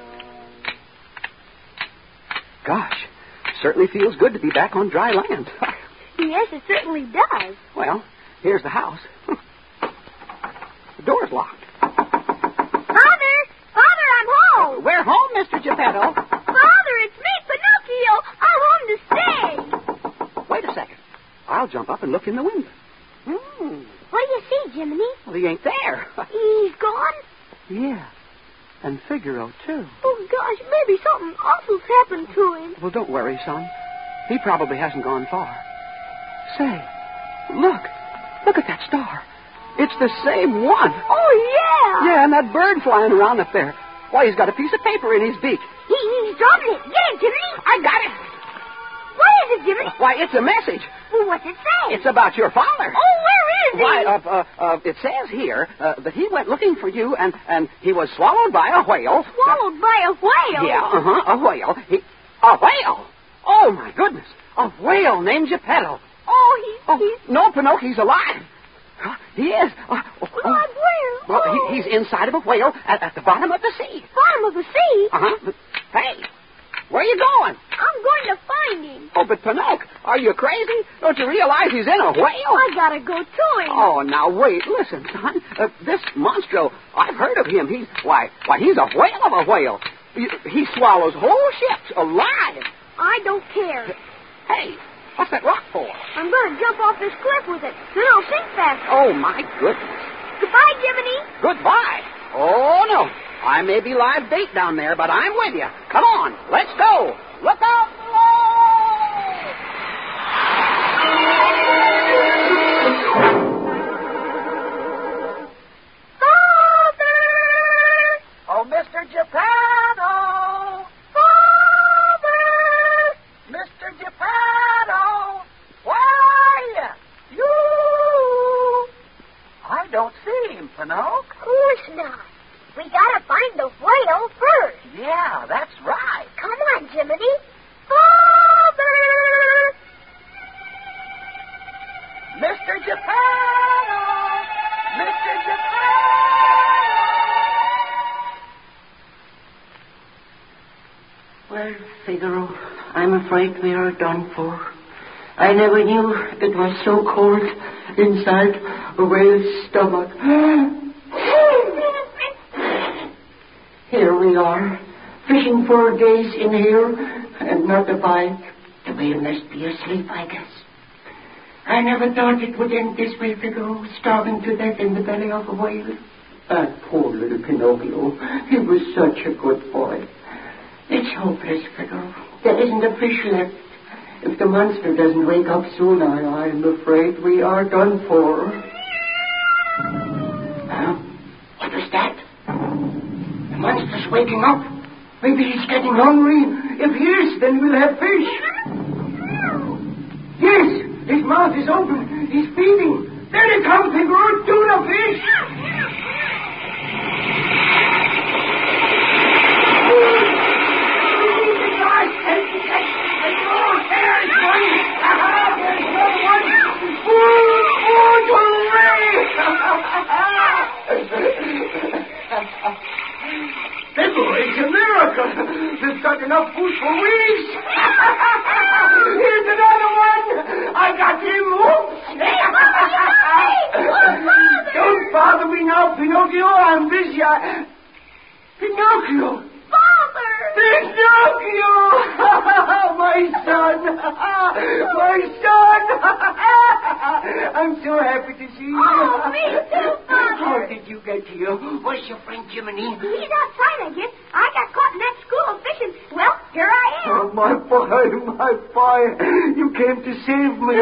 Gosh, certainly feels good to be back on dry land. Yes, it certainly does. Well, here's the house. The door's locked. Father, I'm home. We're home, Mr. Geppetto. Father, it's me, Pinocchio. I'm home to stay. Wait a second. I'll jump up and look in the window. What do you see, Jiminy? Well, he ain't there. He's gone? Yeah. And Figaro, too. Oh, gosh, maybe something awful's happened to him. Well, don't worry, son. He probably hasn't gone far. Say, look. Look at that star. It's the same one. Oh, yeah. Yeah, and that bird flying around up there. Why, he's got a piece of paper in his beak. He's dropping it. Get it, Jiminy. I got it. What is it, Jiminy? Why, it's a message. Well, what's it say? It's about your father. Oh, where is he? Why, it says here that he went looking for you and he was swallowed by a whale. Swallowed by a whale? Yeah, a whale. A whale? Oh, my goodness. A whale named Geppetto. Oh, No, Pinocchio, he's alive. He is. Alive where? Well, he's inside of a whale at the bottom of the sea. Bottom of the sea? Uh-huh. Hey, where are you going? I'm going to find him. Oh, but Pinocchio, are you crazy? Don't you realize he's in a whale? I gotta go to him. Oh, now wait, listen, son. This Monstro, I've heard of him. He's a whale of a whale. He swallows whole ships alive. I don't care. Hey, what's that rock for? I'm going to jump off this cliff with it. Then I'll sink faster. Oh, my goodness. Goodbye, Jiminy. Goodbye. Oh, no. I may be live bait down there, but I'm with you. Come on, let's go. Look out below! Father! Oh, Mr. Geppetto! Father! Mr. Geppetto! Where are you? I don't see him, Pinocchio. Of course not. We gotta find the whale first. Yeah, that's right. Come on, Jiminy. Father! Mr. Geppetto! Mr. Geppetto! Well, Figaro, I'm afraid we are done for. I never knew it was so cold inside a whale's stomach. Here we are, fishing for days in here, and not a bite. The whale must be asleep, I guess. I never thought it would end this way, Figaro, starving to death in the belly of a whale. That poor little Pinocchio, he was such a good boy. It's hopeless, Figaro. There isn't a fish left. If the monster doesn't wake up soon, I'm afraid we are done for. Huh? What was that? The monster's waking up. Maybe he's getting hungry. If he is, then we'll have fish. Yes, his mouth is open. He's feeding. There he comes, Figaro. Tuna fish. It's a miracle. There's got enough food for weeks. Here's another one. I got him. Don't bother me now, Pinocchio. I'm busy. Pinocchio. Father! Pinocchio! My son! My son! I'm so happy to see you. Oh, me too, Father. How did you get here? Where's your friend Jiminy? He's outside, I guess. I got caught in that school of fishing. Well, here I am. Oh, my boy. You came to save me.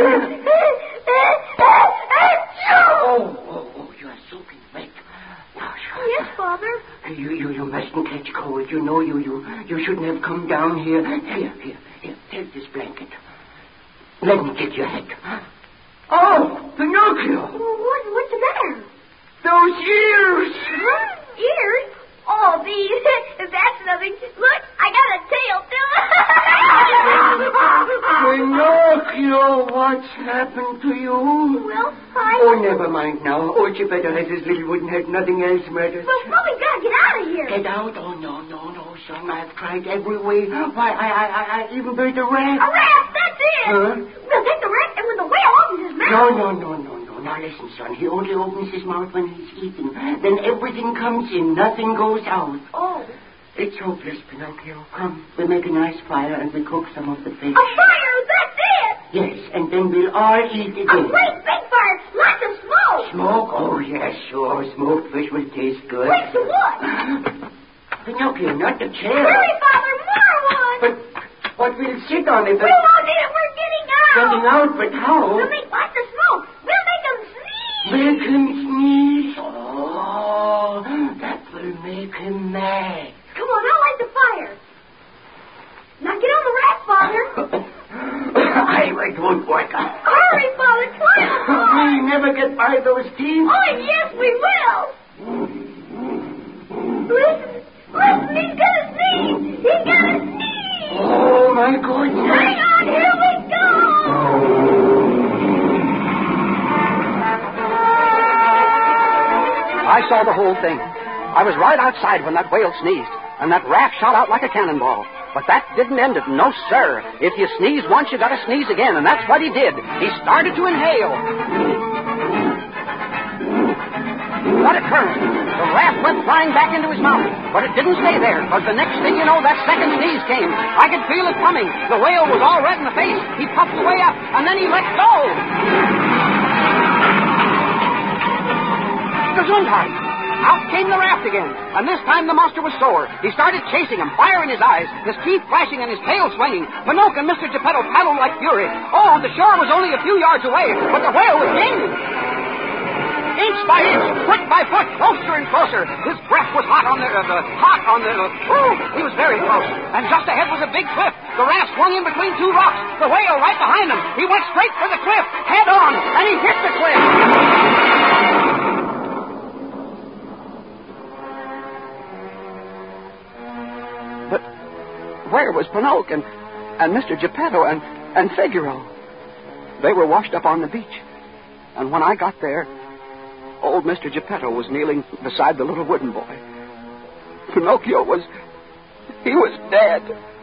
Oh, you are soaking wet. Yes, Father. You mustn't catch cold. You know you shouldn't have come down here. Here, take this blanket. Let me get your head. Oh, Pinocchio. What's the matter? Those ears. Huh? Ears? Oh, these. That's nothing. Look, I got a tail, too. Pinocchio, what's happened to you? Well, Oh, never mind now. Geppetto has his little wooden head. Nothing else matters. Well, we gotta get out of here. Get out? Oh, no, son. I've tried every way. Why, I even built a raft. A raft, that's it. Huh? We'll take the raft, and when the whale opens his mouth. No. Now listen, son. He only opens his mouth when he's eating. Then everything comes in. Nothing goes out. Oh. It's hopeless, Pinocchio. Come, we make a nice fire and we cook some of the fish. A fire, that's it. Yes, and then we'll all eat again. A great big fire, lots of smoke. Smoke? Oh, yes, sure. Smoked fish will taste good. Where's the wood? Pinocchio, not the chair. Hurry, Father, more wood. But we'll sit on it. We won't need it. We're getting out. Getting out, but how? We'll make lots of smoke. We'll make them sneeze. Make him sneeze. Oh, that will make him mad. Come on, I'll light the fire. Now get on the raft, Father. It won't work out. Hurry, Father, climb aboard. We'll never get by those teeth. Oh, yes, we will. Listen, he's gonna sneeze. He's gonna sneeze. Oh, my goodness. Hang on, here we go. I saw the whole thing. I was right outside when that whale sneezed, and that raft shot out like a cannonball. But that didn't end it. No, sir. If you sneeze once, you gotta sneeze again, and that's what he did. He started to inhale. What occurred? The raft went flying back into his mouth, but it didn't stay there, because the next thing you know, that second sneeze came. I could feel it coming. The whale was all red in the face. He puffed way up, and then he let go. Gesundheit! Out came the raft again, and this time the monster was sore. He started chasing him, fire in his eyes, his teeth flashing and his tail swinging. Pinocchio and Mr. Geppetto paddled like fury. Oh, the shore was only a few yards away, but the whale was gaining. Inch by inch, foot by foot, closer and closer. His breath was hot on the... he was very close. And just ahead was a big cliff. The raft swung in between two rocks. The whale right behind him. He went straight for the cliff, head on, and he hit the cliff. But where was Pinocchio and Mr. Geppetto and Figaro? They were washed up on the beach. And when I got there, old Mr. Geppetto was kneeling beside the little wooden boy. Pinocchio was dead.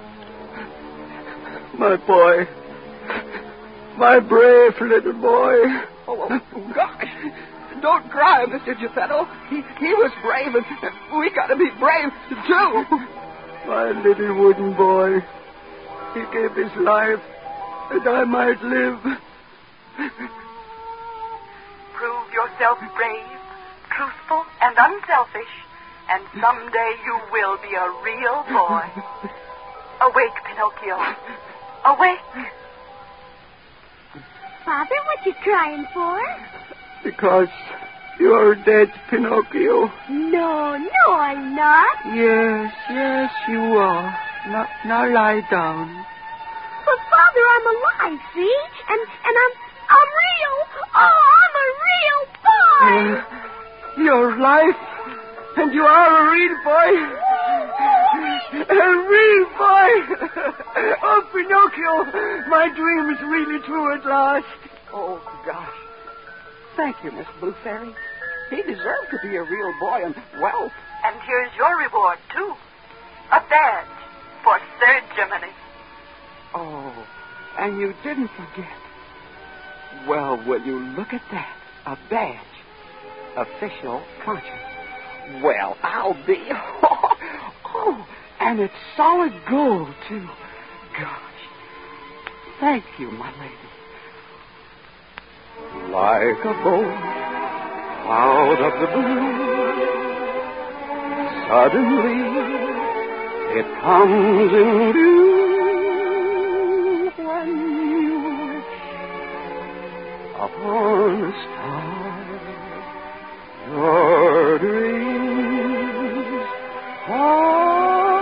My boy. My brave little boy. Oh, gosh. Don't cry, Mr. Geppetto. He was brave, and we got to be brave, too. My little wooden boy. He gave his life that I might live. Prove yourself brave, truthful, and unselfish, and someday you will be a real boy. Awake, Pinocchio. Awake. Father, what you crying for? Because you're dead, Pinocchio. No, I'm not. Yes, you are. Now lie down. But Father, I'm alive, see? And I'm real. Oh, I'm a real boy. Your life, and you are a real boy. A real boy. Oh, Pinocchio, my dream is really true at last. Oh, gosh. Thank you, Miss Blue Fairy. He deserved to be a real boy and wealth. And here's your reward, too. A badge for third Germany. Oh, and you didn't forget. Well, will you look at that? A badge. Official conscience. Well, I'll be... Oh, and it's solid gold, too. Gosh. Thank you, my lady. Like a bolt out of the blue, suddenly it comes in view when you wish upon a star your dreams come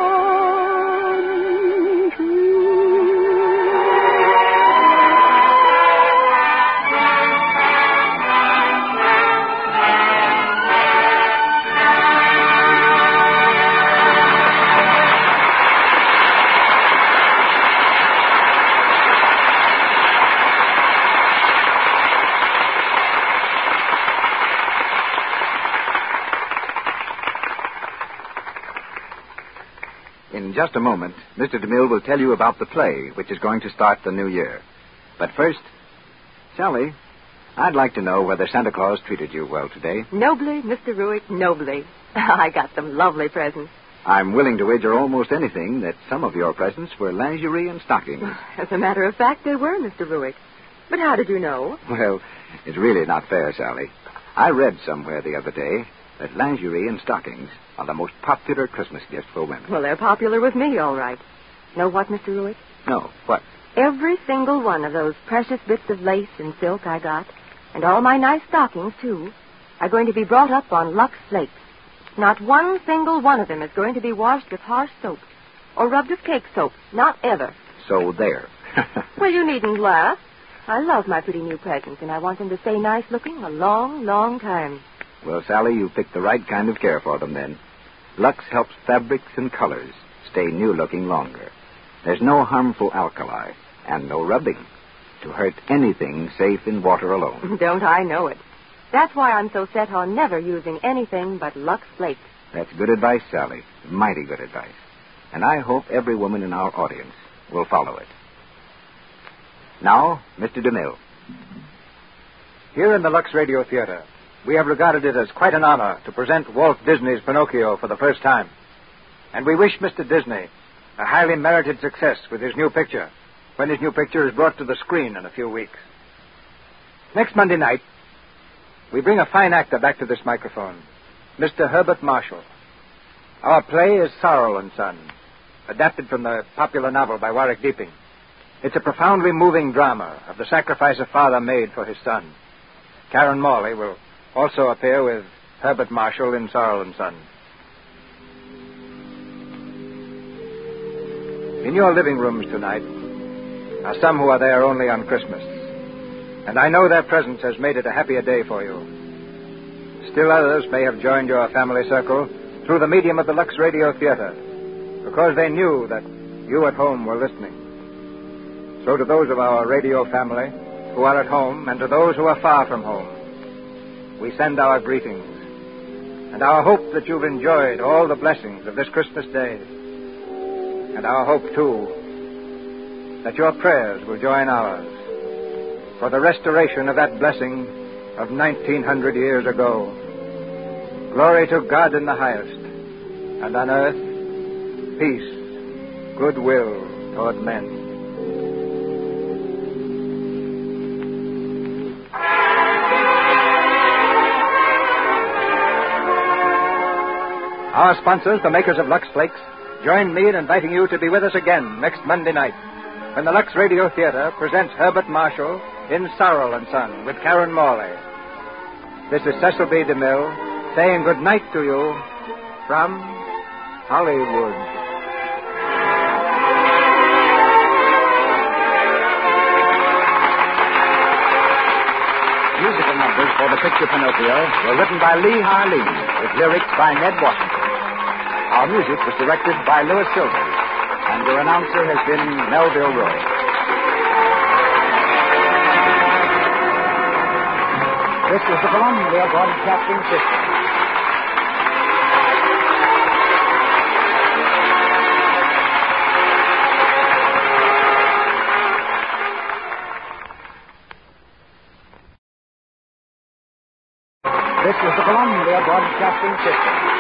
true. In just a moment, Mr. DeMille will tell you about the play, which is going to start the new year. But first, Sally, I'd like to know whether Santa Claus treated you well today. Nobly, Mr. Ruick, nobly. I got some lovely presents. I'm willing to wager almost anything that some of your presents were lingerie and stockings. As a matter of fact, they were, Mr. Ruick. But how did you know? Well, it's really not fair, Sally. I read somewhere the other day that lingerie and stockings are the most popular Christmas gift for women. Well, they're popular with me, all right. Know what, Mr. Ruick? No, what? Every single one of those precious bits of lace and silk I got, and all my nice stockings, too, are going to be brought up on Lux Flakes. Not one single one of them is going to be washed with harsh soap or rubbed with cake soap. Not ever. So there. Well, you needn't laugh. I love my pretty new presents, and I want them to stay nice-looking a long, long time. Well, Sally, you picked the right kind of care for them, then. Lux helps fabrics and colors stay new-looking longer. There's no harmful alkali and no rubbing to hurt anything safe in water alone. Don't I know it? That's why I'm so set on never using anything but Lux Flakes. That's good advice, Sally. Mighty good advice. And I hope every woman in our audience will follow it. Now, Mr. DeMille. Here in the Lux Radio Theater, we have regarded it as quite an honor to present Walt Disney's Pinocchio for the first time. And we wish Mr. Disney a highly merited success with his new picture, when his new picture is brought to the screen in a few weeks. Next Monday night, we bring a fine actor back to this microphone, Mr. Herbert Marshall. Our play is Sorrel and Son, adapted from the popular novel by Warwick Deeping. It's a profoundly moving drama of the sacrifice a father made for his son. Karen Morley will also appear with Herbert Marshall in Sorrel and Son. In your living rooms tonight are some who are there only on Christmas, and I know their presence has made it a happier day for you. Still others may have joined your family circle through the medium of the Lux Radio Theater, because they knew that you at home were listening. So to those of our radio family who are at home, and to those who are far from home, we send our greetings and our hope that you've enjoyed all the blessings of this Christmas day. And our hope, too, that your prayers will join ours for the restoration of that blessing of 1900 years ago. Glory to God in the highest, and on earth, peace, goodwill toward men. Our sponsors, the makers of Lux Flakes, join me in inviting you to be with us again next Monday night when the Lux Radio Theater presents Herbert Marshall in Sorrel and Son with Karen Morley. This is Cecil B. DeMille saying good night to you from Hollywood. Musical numbers for the picture Pinocchio were written by Lee Harleen with lyrics by Ned Washington. Our music was directed by Louis Silvers, and your announcer has been Melville Roy. This is the Columbia Broadcasting System. This is the Columbia Broadcasting System.